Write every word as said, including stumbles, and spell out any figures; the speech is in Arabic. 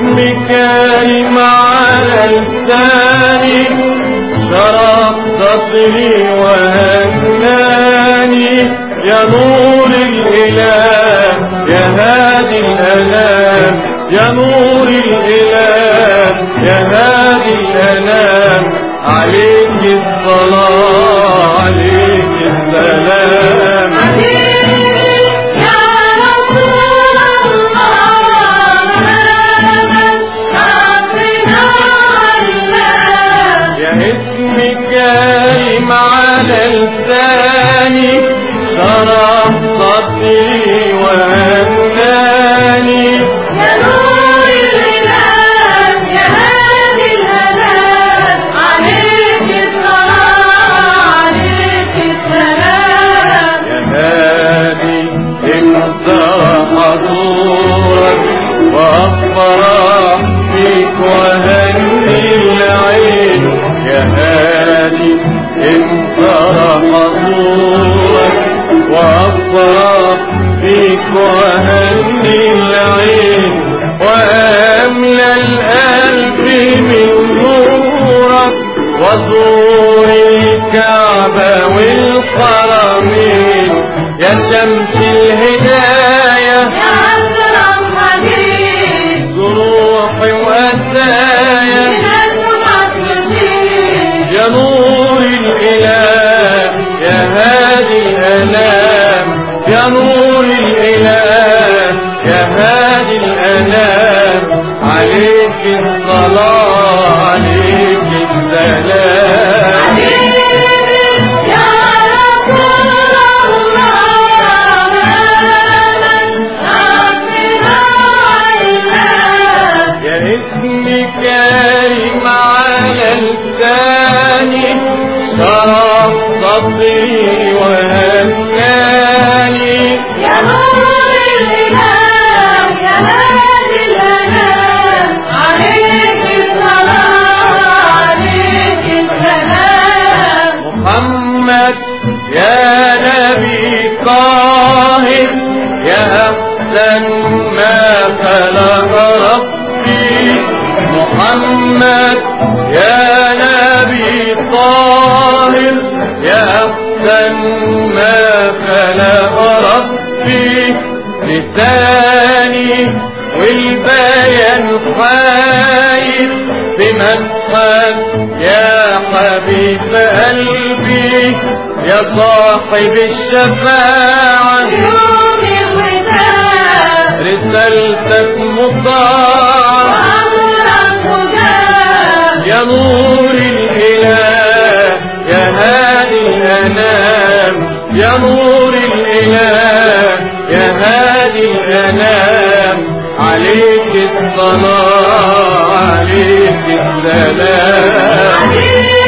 اسمك كريم على لساني شرح صدري وهناني يا نور الإله يا هادي الأنام يا نور الإله يا هادي الأنام عليك الصلاة عليك السلام كريم على لساني شرح صدري وهناني يا نور الإله يا هادي الأنام عليك الصلاة عليك السلام يا هادي انت حضورك وافرح فيك وهني العين يا هادي انت حضورك وافرح فيك وهني العين واملى القلب من نورك وزور الكعبة والحرمين يا شمس الهداية يا أكرم حبيب جروحي وأسايا يا نور الإله يا هادي الأنام يا نور الإله يا هادي الأنام عليك الصلاة عليك السلام يا رسول الله يا اسمي كريم على لساني شرح صدري وهناني يا نور الإله يا هادي الأنام عليك الصلاة عليك السلام محمد يا نبي طاهر يا أحسن ما خلق ربي محمد يا نبي طاهر يا أحسن ما خلق ربي لساني والبيان حاير بمدحك يا حبيب قلبي يا صاحب الشفاعة يوم الوداع رسالتك مطاعة وأمرك مجاب يا نور الإله يا هادي الأنام يا نور الإله يا هادي الأنام عليك الصلاة عليك السلام